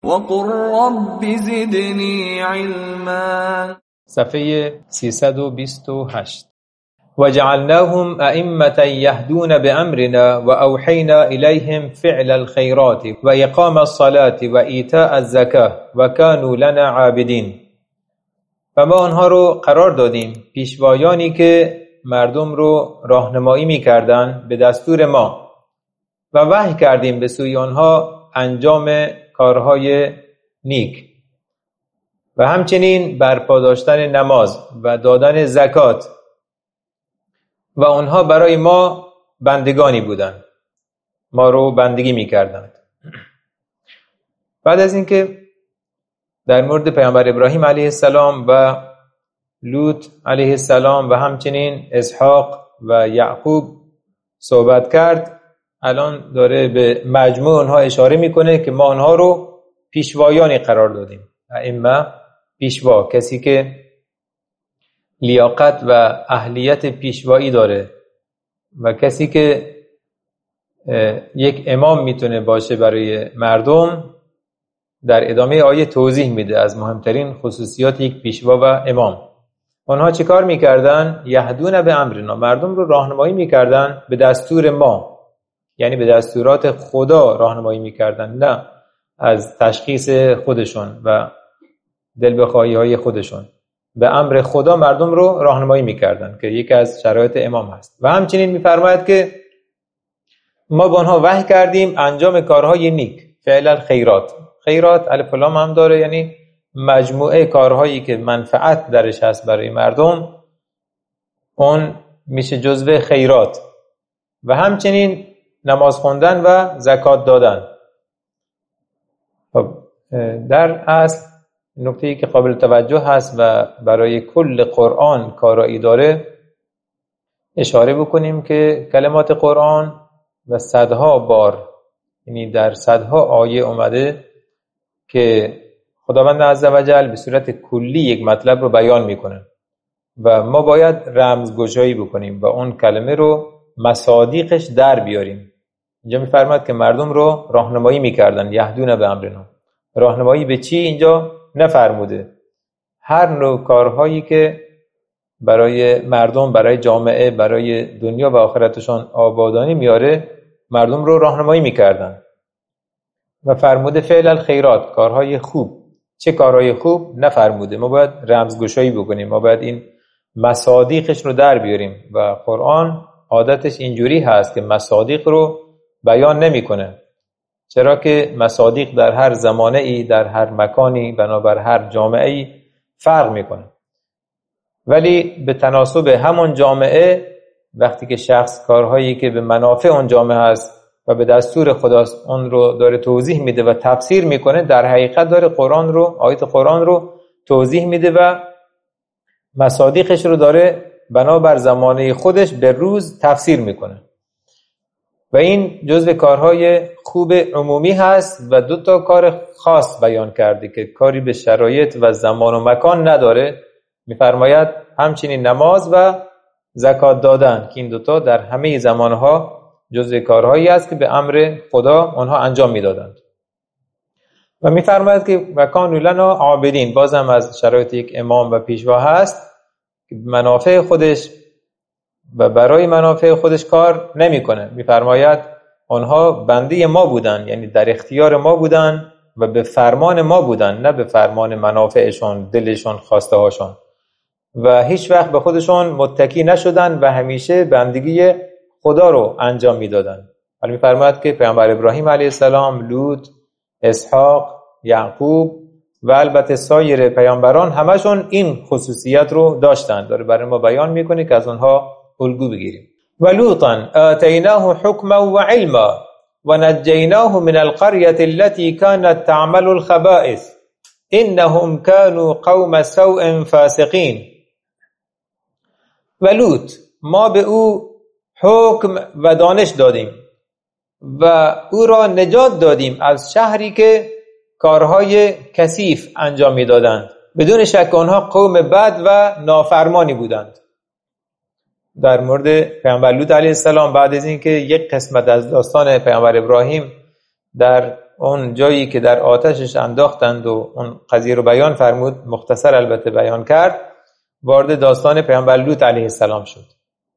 وقل رب زدنی علما. صفحه 328. وجعلناهم أئمة يهدون بأمرنا وأوحينا إليهم فعل الخيرات وإقام الصلاة وإيتاء الزكاة وكانوا لنا عابدين. و ما آنها رو قرار دادیم پیشوایانی که مردم رو راهنمایی می‌کردند به دستور ما و وحی کردیم به سوی آنها انجام کارهای نیک و همچنین برپا داشتن نماز و دادن زکات و آنها برای ما بندگانی بودند، ما رو بندگی می‌کردند. بعد از اینکه در مورد پیامبر ابراهیم علیه السلام و لوط علیه السلام و همچنین اسحاق و یعقوب صحبت کرد، الان داره به مجموع آنها اشاره میکنه که ما آنها رو پیشوایانی قرار دادیم. ائمه، پیشوا، کسی که لیاقت و اهلیت پیشوایی داره و کسی که یک امام میتونه باشه برای مردم. در ادامه آیه توضیح میده از مهمترین خصوصیات یک پیشوا و امام. آنها چه کار میکردن؟ یهدون به امرنا، مردم رو راهنمایی میکردن به دستور ما، یعنی به دستورات خدا راهنمایی میکردن، نه از تشخیص خودشون و دل بخواهی های خودشون. به امر خدا مردم رو راهنمایی میکردن که یکی از شرایط امام هست. و همچنین میفرماید که ما به آنها وحی کردیم انجام کارهای نیک، فعل الخیرات. خیرات الف و لام هم داره، یعنی مجموعه کارهایی که منفعت درش هست برای مردم، اون میشه جزو خیرات. و همچنین نماز خوندن و زکات دادن. در اصل نکته‌ای که قابل توجه هست و برای کل قرآن کارایی داره اشاره بکنیم که کلمات قرآن و صدها بار، یعنی در صدها آیه اومده که خداوند عزوجل به صورت کلی یک مطلب رو بیان میکنه و ما باید رمزگشایی بکنیم و اون کلمه رو مصادیقش در بیاریم. اینجا میفرماد که مردم رو راهنمایی میکردن، یهدون به امرنا. راهنمایی به چی اینجا نفرموده. هر نوع کارهایی که برای مردم، برای جامعه، برای دنیا و آخرتشان آبادانی میاره، مردم رو راهنمایی میکردن. و فرموده فعل الخیرات، کارهای خوب. چه کارهای خوب نفرموده. ما باید رمزگشایی بکنیم، ما باید این مصادیقش رو در بیاریم و قرآن عادتش اینجوری هست که مصادیق رو بیان نمیکنه. چرا که مصادیق در هر زمانه ای، در هر مکانی، بنابر هر جامعه ای فرق میکنه. ولی به تناسب همون جامعه، وقتی که شخص کارهایی که به منافع اون جامعه هست و به دستور خداست اون رو داره توضیح میده و تفسیر میکنه، در حقیقت داره قرآن رو، آیت قرآن رو توضیح میده و مصادیقش رو داره بنابر زمانه خودش به روز تفسیر میکنه. و این جزو کارهای خوب عمومی هست و 2 کار خاص بیان کرده که کاری به شرایط و زمان و مکان نداره. میفرماید همچنین نماز و زکات دادن که این 2 در همه زمانها جزء کارهایی است که به امر خدا آنها انجام میدادند. و میفرماید که وکانوا لنا عابدین، بازم از شرایط یک امام و پیشوا هست که منافع خودش و برای منافع خودش کار نمیکنه. میفرماید آنها بنده ما بودن، یعنی در اختیار ما بودن و به فرمان ما بودن، نه به فرمان منافعشون، دلشون، خواسته هاشون. و هیچ وقت به خودشون متکی نشدن و همیشه بندگی خدا رو انجام میدادن. ولی میفرماید که پیامبر ابراهیم علیه السلام، لوط، اسحاق، یعقوب و البته سایر پیامبران همشون این خصوصیت رو داشتن. داره برای ما بیان میکنه که از اونها الگو بگیریم. و لوطا آتیناه حکما و علما و نجیناه من القرية التي كانت تعمل الخبائث انهم كانوا قوم سوء فاسقین. و لوط، ما به او حکم و دانش دادیم و او را نجات دادیم از شهری که کارهای کثیف انجام میدادند. بدون شک آنها قوم بد و نافرمانی بودند. در مورد پیامبر لوط علیه السلام بعد از اینکه یک قسمت از داستان پیامبر ابراهیم در اون جایی که در آتشش انداختند و اون قضیه رو بیان فرمود، مختصر البته بیان کرد، وارد داستان پیامبر لوط علیه السلام شد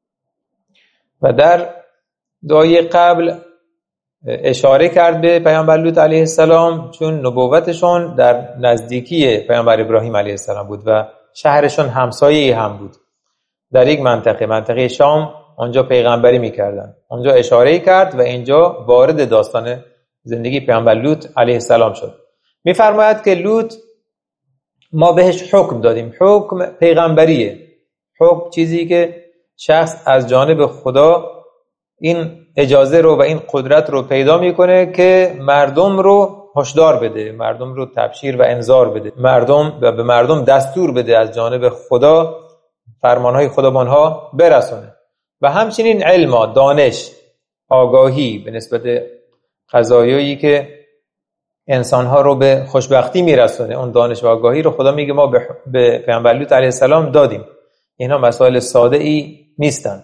و در دعای قبل اشاره کرد به پیامبر لوط علیه السلام، چون نبوتشون در نزدیکی پیامبر ابراهیم علیه السلام بود و شهرشون همسایه‌ای هم بود در یک منطقه شام، اونجا پیغمبری میکردن. اونجا اشاره کرد و اینجا وارد داستان زندگی پیامبر لوط علیه السلام شد. میفرماید که لوط ما بهش حکم دادیم. حکم پیغمبریه. حکم چیزی که شخص از جانب خدا این اجازه رو و این قدرت رو پیدا میکنه که مردم رو هشدار بده، مردم رو تبشیر و انذار بده، به مردم دستور بده از جانب خدا فرمانهای خدا به آنها برسونه. و همچنین علم، دانش، آگاهی به نسبت قضایایی که انسانها رو به خوشبختی میرسونه، اون دانش و آگاهی رو خدا میگه ما به پیامبر لوط علیه السلام دادیم. اینا مسائل ساده ای نیستن.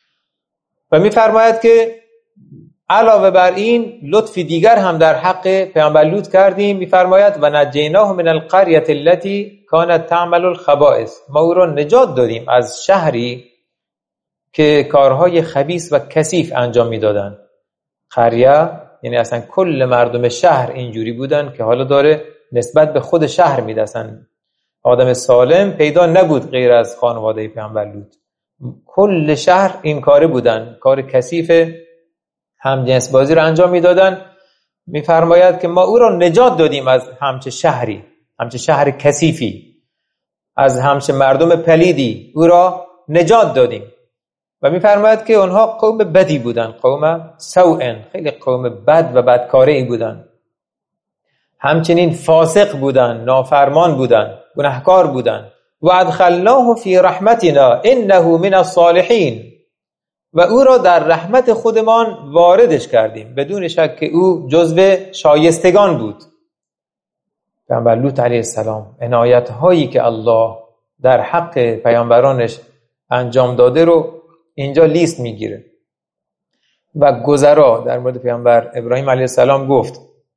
و میفرماید که علاوه بر این لطف دیگر هم در حق پیامبر لوط کردیم. میفرماید و نجیناه من القرية التي كانت تعمل الخبائث، ما او را نجات دادیم از شهری که کارهای خبیث و کثیف انجام میدادن. قریه یعنی اصلا کل مردم شهر اینجوری بودن که حالا داره نسبت به خود شهر میدن. آدم سالم پیدا نبود غیر از خانواده پیامبر لوط. کل شهر این کاره بودن، کار کثیف همجنس بازی رو انجام میدادن. میفرماید که ما او را نجات دادیم از همچه شهر کثیفی، از همچه مردم پلیدی او را نجات دادیم. و میفرماید که اونها قوم بدی بودن، قوم سوء، خیلی قوم بد و بدکاری بودن. همچنین فاسق بودن، نافرمان بودن، گناهکار بودن. و ادخلناه فی رحمتنا انه من الصالحین، و او را در رحمت خودمان واردش کردیم، بدون شک که او جزو شایستگان بود. پیامبر لوط علیه السلام عنایت هایی که الله در حق پیامبرانش انجام داده رو اینجا لیست میگیره. و گذرا در مورد پیامبر ابراهیم علیه السلام گفت،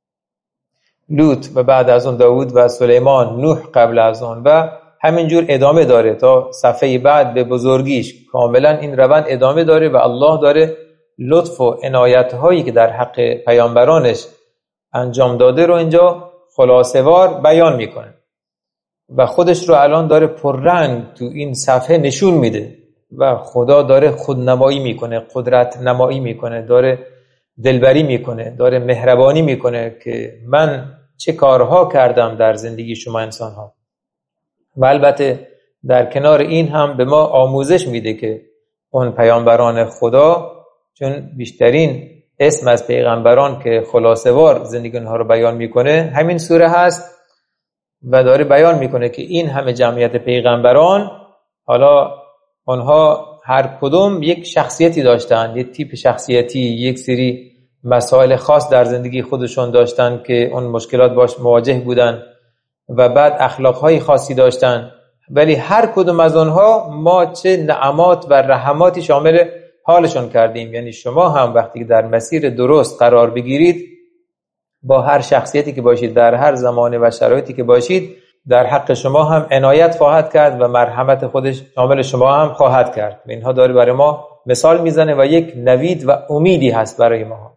لوط و بعد از اون داوود و سلیمان، نوح قبل از اون، و همینجور ادامه داره تا صفحه بعد به بزرگیش. کاملا این روند ادامه داره و الله داره لطف و عنایت هایی که در حق پیامبرانش انجام داده رو اینجا خلاصه‌وار بیان میکنه و خودش رو الان داره پررنگ تو این صفحه نشون میده و خدا داره خودنمایی میکنه، قدرت نمایی میکنه، داره دلبری میکنه، داره مهربانی میکنه که من چه کارها کردم در زندگی شما انسان ها. و البته در کنار این هم به ما آموزش میده که اون پیامبران خدا، چون بیشترین اسم از پیغمبران که خلاصه‌وار زندگی اونها رو بیان میکنه همین سوره هست و داره بیان میکنه که این همه جمعیت پیغمبران، حالا اونها هر کدوم یک شخصیتی داشتن، یک تیپ شخصیتی، یک سری مسائل خاص در زندگی خودشون داشتن که اون مشکلات باش مواجه بودن و بعد اخلاقهای خاصی داشتن. ولی هر کدوم از اونها ما چه نعمات و رحماتی شامل حالشون کردیم. یعنی شما هم وقتی در مسیر درست قرار بگیرید، با هر شخصیتی که باشید، در هر زمانه و شرایطی که باشید، در حق شما هم عنایت خواهد کرد و مرحمت خودش شامل شما هم خواهد کرد. اینها داره برای ما مثال میزنه و یک نوید و امیدی هست برای ما.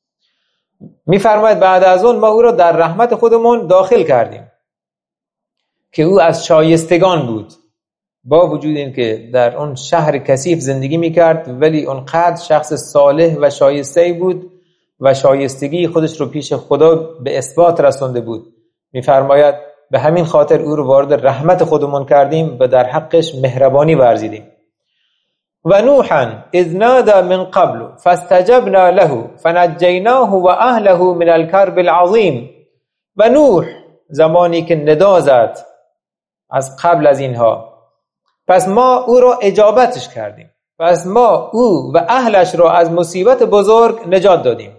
میفرماید بعد از اون ما او را در رحمت خودمون داخل کردیم که او از شایستگان بود، با وجود این که در اون شهر کثیف زندگی میکرد ولی اونقدر شخص صالح و شایسته بود و شایستگی خودش رو پیش خدا به اثبات رسونده بود. میفرماید به همین خاطر او رو وارد رحمت خودمون کردیم و در حقش مهربانی ورزیدیم. و نوحا اذ نادى من قبل فاستجبنا له فنجیناه و اهله من الكرب العظیم. و نوح زمانی که ندا زد از قبل از اینها، پس ما او را اجابتش کردیم، پس ما او و اهلش را از مصیبت بزرگ نجات دادیم.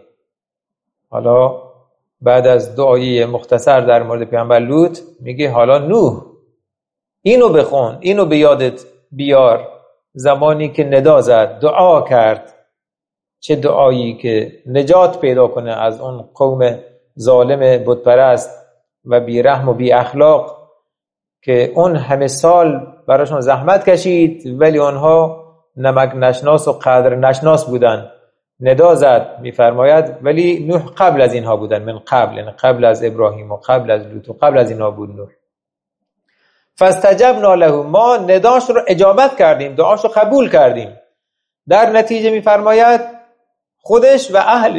حالا بعد از دعای مختصر در مورد پیامبر لوط میگه حالا نوح اینو بخون، اینو به یادت بیار، زمانی که ندا زد، دعا کرد. چه دعایی که نجات پیدا کنه از اون قوم ظالم بتپرست و بی رحم و بی اخلاق که اون همه سال براشون زحمت کشید ولی آنها نمک نشناس و قدر نشناس بودن. ندا زد میفرماید ولی نوح قبل از اینها بودن، من قبل، یعنی قبل از ابراهیم و قبل از لوط و قبل از اینها بود نوح. فاستجبنا له، ما نداش رو اجابت کردیم، دعاش رو قبول کردیم. در نتیجه میفرماید خودش و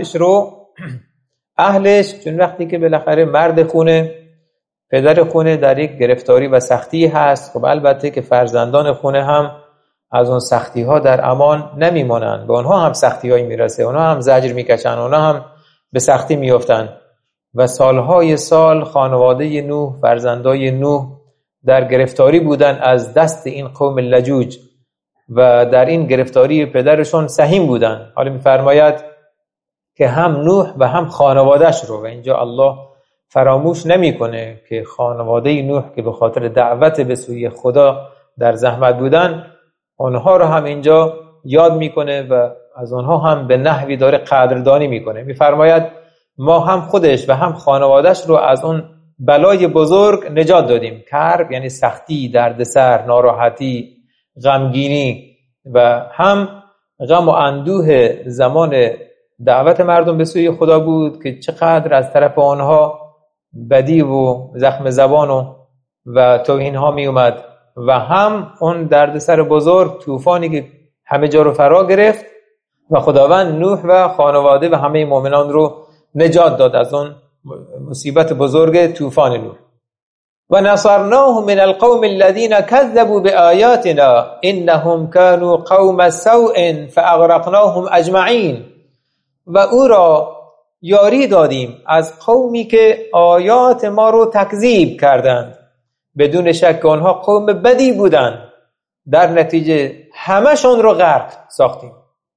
اهلش چون وقتی که بالاخره مرد خونه، پدر خونه در یک گرفتاری و سختی هست، خب البته که فرزندان خونه هم از اون سختی ها در امان نمیمونن، به اونها هم سختی هایی میرسه، اونها هم زجر میکشن، اونها هم به سختی میافتن. و سالهای سال خانواده نوح، فرزندای نوح در گرفتاری بودن از دست این قوم لجوج و در این گرفتاری پدرشون سهیم بودن. حالا میفرماید که هم نوح و هم خانوادهش رو، و اینجا الله فراموش نمیکنه که خانواده نوح که به خاطر دعوت به سوی خدا در زحمت بودن، اونها رو هم اینجا یاد میکنه و از اونها هم به نحوی داره قدردانی میکنه. میفرماید ما هم خودش و هم خانوادهش رو از اون بلای بزرگ نجات دادیم. کرب یعنی سختی، دردسر، ناراحتی، غمگینی و هم غم و اندوه زمان دعوت مردم به سوی خدا بود که چقدر از طرف آنها بدی و زخم زبان و توهین ها می اومد، و هم اون دردسر بزرگ، طوفانی که همه جا رو فرا گرفت و خداوند نوح و خانواده و همه مؤمنان رو نجات داد از اون مصیبت بزرگ طوفان نوح. و نصرناه من القوم الذين كذبوا بآياتنا انهم كانوا قوم سوء فاغرقناهم اجمعین. و او را یاری دادیم از قومی که آیات ما رو تکذیب کردند، بدون شک آنها قوم بدی بودند، در نتیجه همشون رو غرق ساختیم.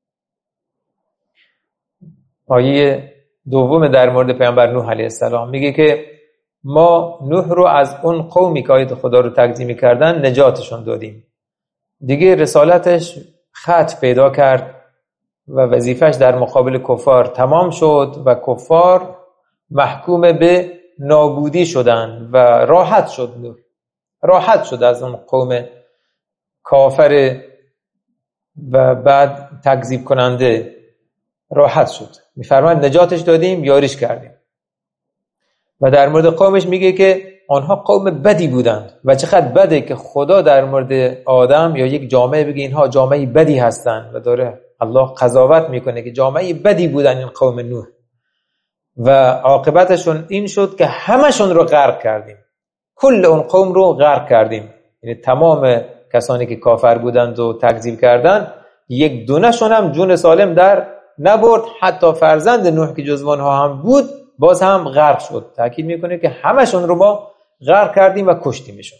آیه دوم در مورد پیامبر نوح علیه السلام میگه که ما نوح رو از اون قومی که آیات خدا رو تکذیب کردن نجاتشون دادیم. دیگه رسالتش خط پیدا کرد و وظیفش در مقابل کفار تمام شد و کفار محکوم به نابودی شدن و راحت شد. نوح راحت شد از اون قوم کافر و بعد تکذیب کننده، راحت شد. میفرماید نجاتش دادیم، یاریش کردیم. و در مورد قومش میگه که آنها قوم بدی بودند و چقدر بده که خدا در مورد آدم یا یک جامعه بگه اینها جامعه بدی هستند و داره الله قضاوت میکنه که جامعه بدی بودن این قوم نوح و عاقبتشون این شد که همشون رو غرق کردیم، کل اون قوم رو غرق کردیم. یعنی تمام کسانی که کافر بودند و تکذیب کردند، یک دونهشون هم جون سالم در نبرد، حتی فرزند نوح که جزو آنها هم بود باز هم غرق شد. تأکید میکنه که همشون رو ما غرق کردیم و کشتیمشون.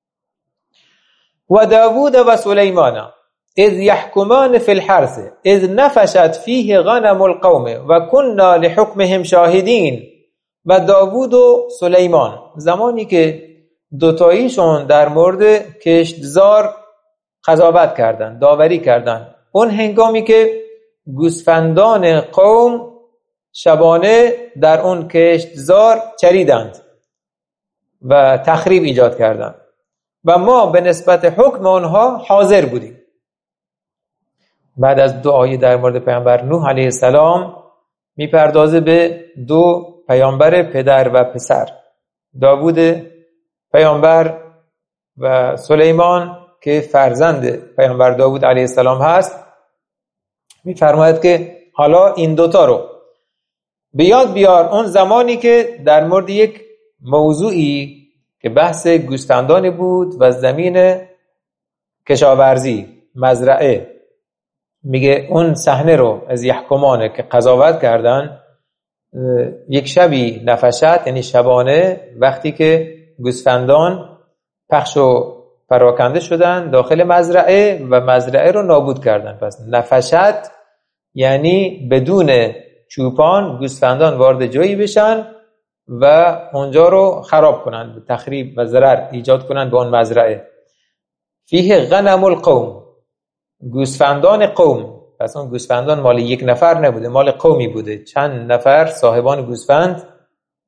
و داوود و سلیمان اذ یحکمان فی الحرث اذ نفشت فیه غنم القوم و كنا لحکمهم شاهدین. و داوود و سلیمان زمانی که دوتاییشون در مورد کشتزار قضاوت کردن، داوری کردن، اون هنگامی که گوسفندان قوم شبانه در اون کشتزار چریدند و تخریب ایجاد کردند و ما به نسبت حکم آنها حاضر بودیم. بعد از دعای در مورد پیامبر نوح علیه السلام میپردازه به دو پیامبر پدر و پسر، داوود پیامبر و سلیمان که فرزند پیامبر داوود علیه السلام هست. میفرماید که حالا این دوتا رو به یاد بیار اون زمانی که در مورد یک موضوعی که بحث گوسفندان بود و زمین کشاورزی، مزرعه، میگه اون صحنه رو از یحکمانه که قضاوت کردن، یک شبی نفشت یعنی شبانه، وقتی که گوسفندان پخش و پراکنده شدن داخل مزرعه و مزرعه رو نابود کردن. پس نفشت یعنی بدون چوپان گوسفندان وارد جایی بشن و اونجا رو خراب کنن، تخریب و ضرر ایجاد کنن به اون مزرعه. فیه غنم القوم، گوسفندان قوم. پس اون گوسفندان مال یک نفر نبوده، مال قومی بوده. چند نفر صاحبان گوسفند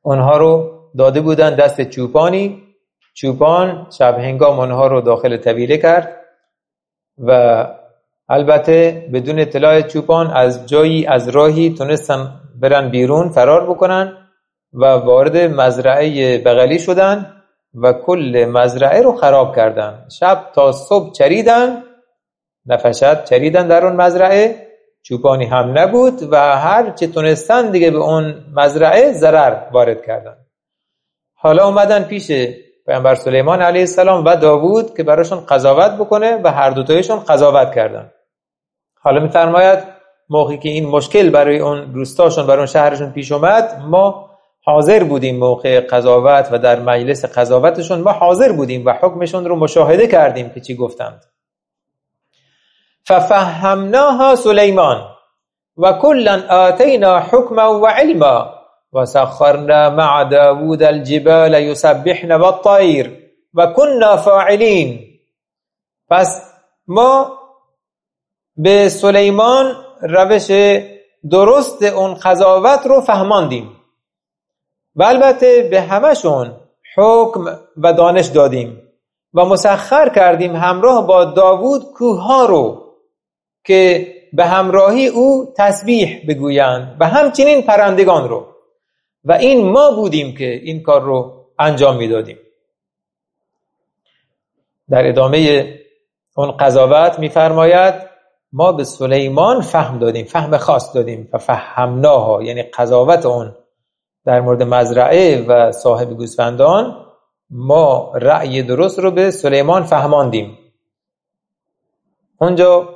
اونها رو داده بودن دست چوپانی. چوپان شب هنگام اونها رو داخل طویله کرد و البته بدون اطلاع چوپان از جایی از راهی تونستن برن بیرون فرار بکنن و وارد مزرعه بغلی شدن و کل مزرعه رو خراب کردن. شب تا صبح چریدن، نفشت چریدن در اون مزرعه، چوپانی هم نبود و هر چه تونستن دیگه به اون مزرعه ضرر وارد کردن. حالا اومدن پیش پیامبر سلیمان علیه السلام و داوود که براشون قضاوت بکنه و هر دوتایشون قضاوت کردن. حالا میفرماید موقعی که این مشکل برای اون روستاشون برای اون شهرشون پیش اومد، ما حاضر بودیم موقع قضاوت و در مجلس قضاوتشون ما حاضر بودیم و حکمشون رو مشاهده کردیم که چی گفتند. ففهمناها سلیمان و کلا آتینا حکما و علما و سخرنا مع داوود الجبال یسبحن والطیر و کنا فاعلین. پس ما به سلیمان روش درست اون قضاوت رو فهماندیم و البته به همشون حکم و دانش دادیم و مسخر کردیم همراه با داوود کوه‌ها رو که به همراهی او تسبیح بگویند و همچنین پرندگان رو و این ما بودیم که این کار رو انجام میدادیم. در ادامه اون قضاوت میفرماید ما به سلیمان فهم دادیم، فهم خاص دادیم و فهمناها، یعنی قضاوت اون در مورد مزرعه و صاحب گوسفندان، ما رأی درست رو به سلیمان فهماندیم. اونجا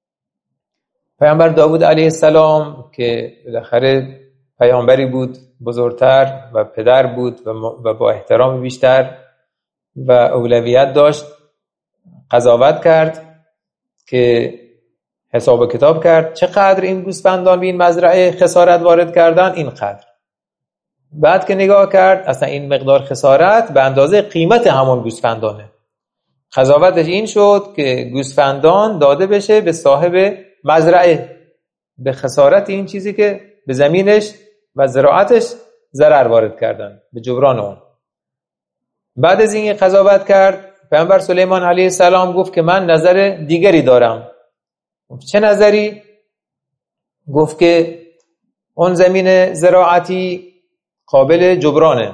پیامبر داوود علیه السلام که بالاخره پیامبری بود بزرگتر و پدر بود و با احترام بیشتر و اولویت داشت، قضاوت کرد که حساب و کتاب کرد چقدر این گوسفندان به این مزرعه خسارت وارد کردن، اینقدر. بعد که نگاه کرد اصلا این مقدار خسارت به اندازه قیمت همون گوسفندانه. قضاوتش این شد که گوسفندان داده بشه به صاحب مزرعه به خسارت این چیزی که به زمینش و زراعتش ضرر وارد کردن، به جبران اون. بعد از این قضاوت کرد پیامبر سلیمان علیه السلام گفت که من نظر دیگری دارم. چه نظری؟ گفت که اون زمین زراعتی قابل جبرانه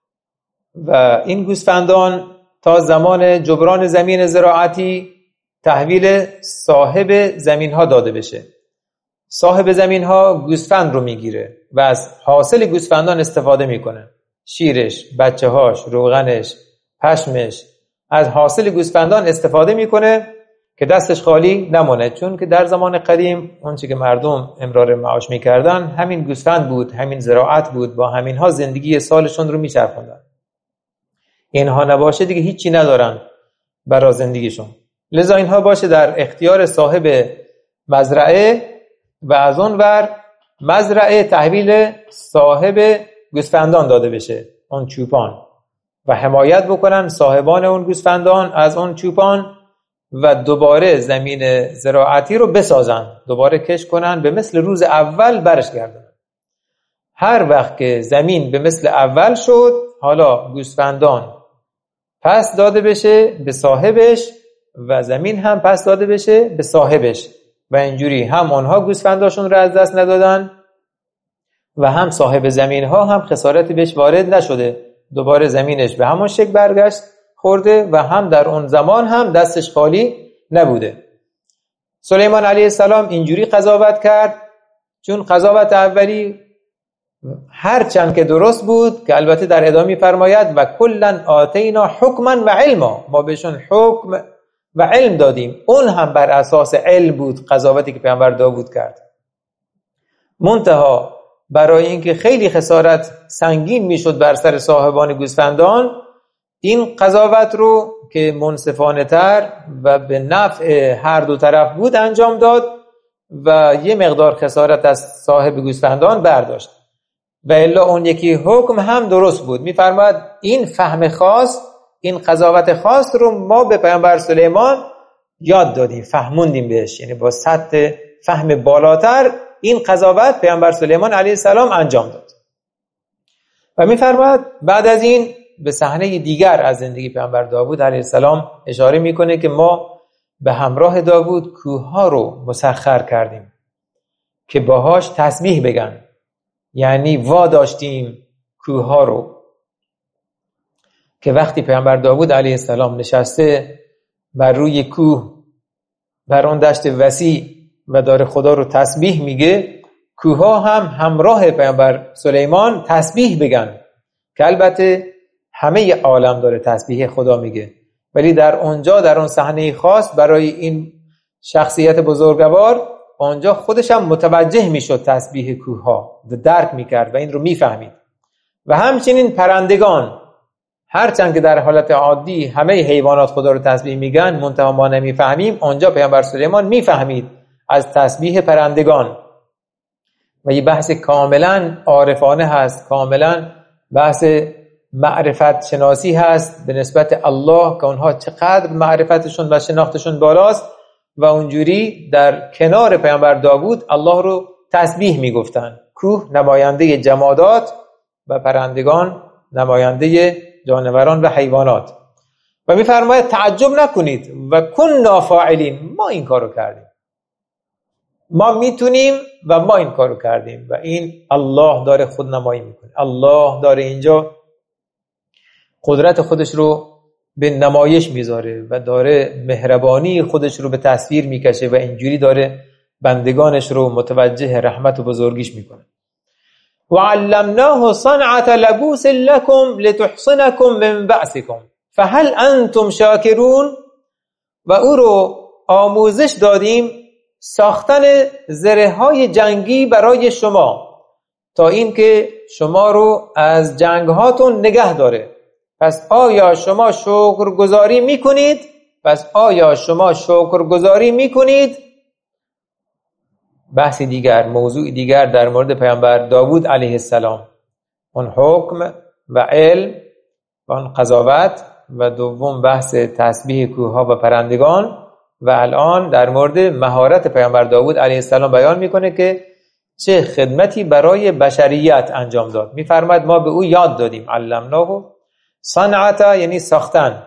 و این گوسفندان تا زمان جبران زمین زراعتی تحویل صاحب زمین ها داده بشه. صاحب زمین ها گوسفند رو میگیره و از حاصل گوسفندان استفاده میکنه، شیرش، بچه هاش، روغنش، پشمش، از حاصل گوسفندان استفاده میکنه که دستش خالی نمونه. چون که در زمان قدیم اون چی که مردم امرار معاش میکردن همین گوسفند بود، همین زراعت بود، با همین ها زندگی سالشون رو میچرخوندن. اینها نباشه دیگه هیچی ندارن برای زندگیشون. لذا اینها باشه در اختیار صاحب مزرعه و از اون ور مزرعه تحویل صاحب گوسفندان داده بشه، اون چوپان، و حمایت بکنن صاحبان اون گوسفندان از اون چوپان و دوباره زمین زراعتی رو بسازن، دوباره کش کنن، به مثل روز اول برش گردن. هر وقت که زمین به مثل اول شد حالا گوسفندان پس داده بشه به صاحبش و زمین هم پس داده بشه به صاحبش و اینجوری هم اونها گوسفنداشون رو از دست ندادن و هم صاحب زمین ها هم خسارتی بهش وارد نشده، دوباره زمینش به همون شکل برگشت خورده و هم در اون زمان هم دستش خالی نبوده. سلیمان علیه السلام اینجوری قضاوت کرد چون قضاوت اولی هر چند که درست بود که البته در ادامه فرماید و کلا آتینا حکما و علما، ما بهشون حکم و علم دادیم، اون هم بر اساس علم بود قضاوتی که پیامبر داوود کرد. منتها برای اینکه خیلی خسارت سنگین میشد بر سر صاحبان گوسفندان، این قضاوت رو که منصفانه تر و به نفع هر دو طرف بود انجام داد و یه مقدار خسارت از صاحب گوسفندان برداشت و الا اون یکی حکم هم درست بود. میفرماید این فهم خاص، این قضاوت خاص رو ما به پیامبر سلیمان یاد دادیم، فهموندیم بهش، یعنی با سطح فهم بالاتر این قضاوت پیامبر سلیمان علیه السلام انجام داد. و می‌فرماید بعد از این به صحنه دیگر از زندگی پیامبر داوود علیه السلام اشاره میکنه که ما به همراه داوود کوه‌ها رو مسخر کردیم که باهاش تسبیح بگن، یعنی واداشتیم کوه‌ها رو که وقتی پیامبر داوود علیه السلام نشسته بر روی کوه بر اون دشت وسیع و داره خدا رو تسبیح میگه، کوه‌ها هم همراه پیامبر سلیمان تسبیح بگن که البته همه عالم داره تسبیح خدا میگه، ولی در اونجا در اون صحنه خاص برای این شخصیت بزرگوار اونجا خودش هم متوجه میشد تسبیح کوه‌ها، درک میکرد و این رو میفهمید. و همچنین پرندگان، هرچند که در حالت عادی همه حیوانات خدا رو تسبیح میگن منتها ما نمیفهمیم، اونجا پیامبر سلیمان میفهمید از تسبیح پرندگان. و یه بحث کاملا عارفانه هست، کاملا بحث معرفت شناسی هست به نسبت الله که اونها چقدر معرفتشون و شناختشون بالاست و اونجوری در کنار پیامبر داوود الله رو تسبیح میگفتن. کوه نماینده جمادات و پرندگان نماینده جانوران و حیوانات. و میفرماید تعجب نکنید و کننا فاعلین، ما این کارو کردیم، ما میتونیم و ما این کارو کردیم. و این الله داره خودنمایی میکنه، الله داره اینجا قدرت خودش رو به نمایش میذاره و داره مهربانی خودش رو به تصویر میکشه و اینجوری داره بندگانش رو متوجه رحمت و بزرگیش میکنه. وعلمناه صنعة لبوس لكم لتحصنكم من بأسكم فهل انتم شاکرون. و او رو آموزش دادیم ساختن زره‌های جنگی برای شما تا اینکه شما رو از جنگ‌هاتون نگه داره. پس آیا شما شکرگزاری میکنید؟ بحث دیگر، موضوع دیگر در مورد پیامبر داوود علیه السلام، اون حکم و علم و اون قضاوت، و دوم بحث تسبیح کوه‌ها و پرندگان، و الان در مورد مهارت پیامبر داوود علیه السلام بیان میکنه که چه خدمتی برای بشریت انجام داد. میفرماید ما به او یاد دادیم، علمناه صنعتا یعنی ساختن،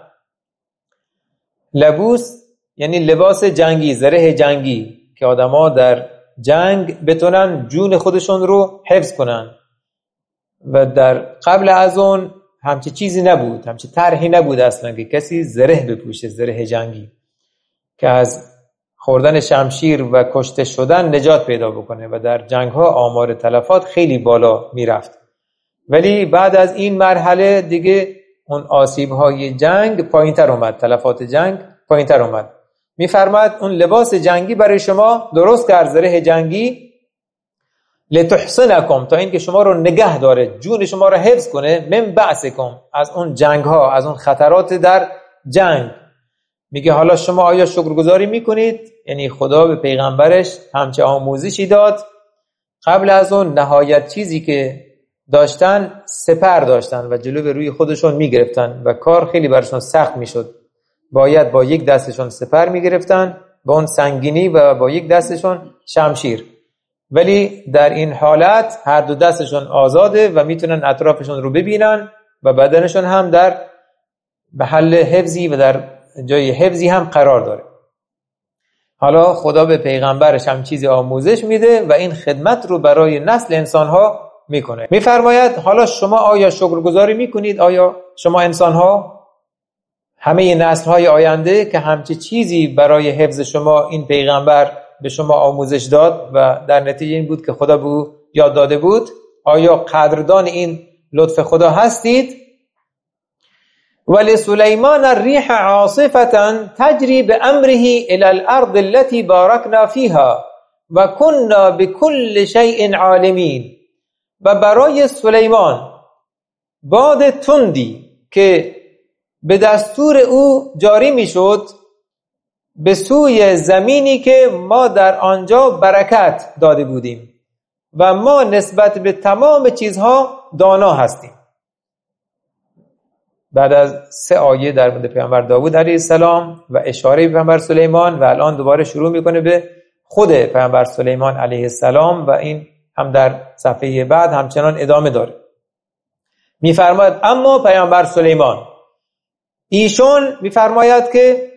لبوس یعنی لباس جنگی، زره جنگی که آدما در جنگ بتونن جون خودشون رو حفظ کنن. و در قبل از اون همچی چیزی نبود، همچی طرحی نبود اصلا که کسی زره بپوشه، زره جنگی که از خوردن شمشیر و کشته شدن نجات پیدا بکنه و در جنگ ها آمار تلفات خیلی بالا میرفت. ولی بعد از این مرحله دیگه اون آسیب های جنگ پایین تر اومد، تلفات جنگ پایین تر اومد. میفرماد اون لباس جنگی برای شما درست کرد، زره جنگی، لتحصنکم تا اینکه شما رو نگه داره، جون شما رو حفظ کنه، من بأسکم از اون جنگ ها، از اون خطرات در جنگ. میگه حالا شما آیا شکرگزاری میکنید؟ یعنی خدا به پیغمبرش همچه آموزشی داد. قبل از اون نهایت چیزی که داشتن سپر داشتن و جلو به روی خودشون میگرفتن و کار خیلی برشون سخت میشد. باید با یک دستشون سپر میگرفتن با اون سنگینی و با یک دستشون شمشیر، ولی در این حالت هر دو دستشون آزاده و میتونن اطرافشون رو ببینن و بدنشون هم در محل حفظی و در جای حفظی هم قرار داره. حالا خدا به پیغمبرش هم چیزی آموزش میده و این خدمت رو برای نسل انسانها میکنه. میفرماید حالا شما آیا شکرگزاری میکنید؟ آیا شما انسانها، همه نسل‌های آینده که همچی چیزی برای حفظ شما این پیغمبر به شما آموزش داد و در نتیجه این بود که خدا به او یاد داده بود، آیا قدردان این لطف خدا هستید؟ ولسلیمان الریح عاصفة تجری بأمره الى الارض التي باركنا فيها و كنا بكل شيء عالمين. و برای سلیمان باد تندی که به دستور او جاری میشد به سوی زمینی که ما در آنجا برکت داده بودیم و ما نسبت به تمام چیزها دانا هستیم. بعد از 3 آیه در مورد پیامبر داوود علیه السلام و اشاره به پیامبر سلیمان و الان دوباره شروع میکنه به خود پیامبر سلیمان علیه السلام و این هم در صفحه بعد همچنان ادامه داره. میفرماید اما پیامبر سلیمان، ایشون میفرماید که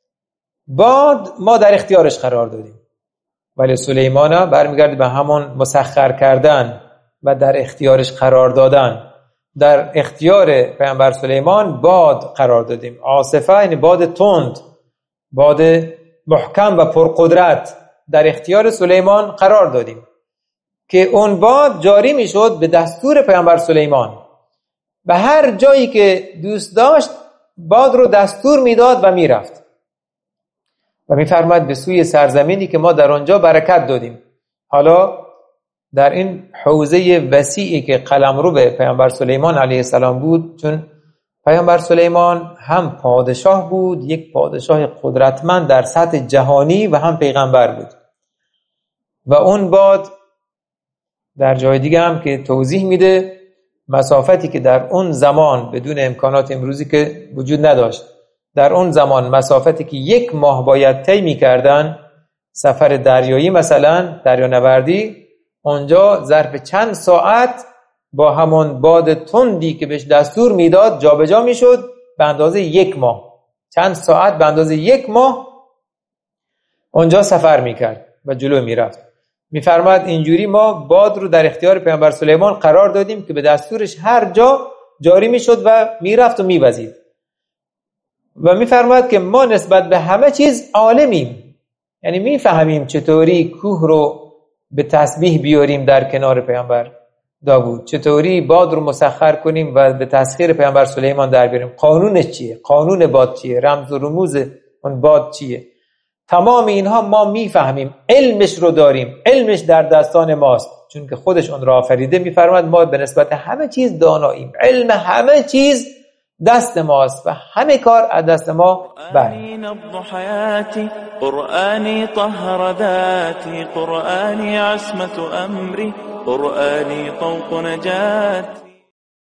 باد ما در اختیارش قرار دادیم، ولی سلیمان برمیگرده به همون مسخر کردن و در اختیارش قرار دادن. در اختیار پیامبر سلیمان باد قرار دادیم. عاصفه یعنی باد تند، باد محکم و پرقدرت در اختیار سلیمان قرار دادیم که اون باد جاری میشد به دستور پیامبر سلیمان و هر جایی که دوست داشت باد رو دستور میداد و میرفت و میفرماید به سوی سرزمینی که ما در آنجا برکت دادیم. حالا در این حوزه وسیعی که قلمرو به پیامبر سلیمان علیه السلام بود، چون پیامبر سلیمان هم پادشاه بود، یک پادشاه قدرتمند در سطح جهانی، و هم پیغمبر بود. و اون باد در جای دیگه هم که توضیح میده مسافتی که در اون زمان بدون امکانات امروزی که وجود نداشت، در اون زمان مسافتی که 1 ماه باید طی می‌کردن، سفر دریایی مثلا دریانوردی، اونجا ظرف چند ساعت با همون باد تندی که بهش دستور میداد جابجا میشد به اندازه 1 ماه. چند ساعت به اندازه 1 ماه اونجا سفر میکرد و جلو میرفت. میفرماد اینجوری ما باد رو در اختیار پیامبر سلیمان قرار دادیم که به دستورش هر جا جاری میشد و میرفت و میوزید. و میفرماد که ما نسبت به همه چیز عالمیم، یعنی میفهمیم چطوری کوه رو به تسبیح بیاریم در کنار پیامبر داوود، چطوری باد رو مسخر کنیم و به تسخیر پیامبر سلیمان در بیاریم، قانونش چیه، قانون باد چیه، رمز و رموز اون باد چیه. تمام اینها ما میفهمیم، علمش رو داریم، علمش در دستان ماست، چون که خودش اون را آفریده. میفرماد ما به نسبت همه چیز داناییم، علم همه چیز دست ماست و همه کار از دست ما برمیاد. قرآنی طهر ذاتی، قرآنی عصمت امری، قرآنی طوق نجاتی.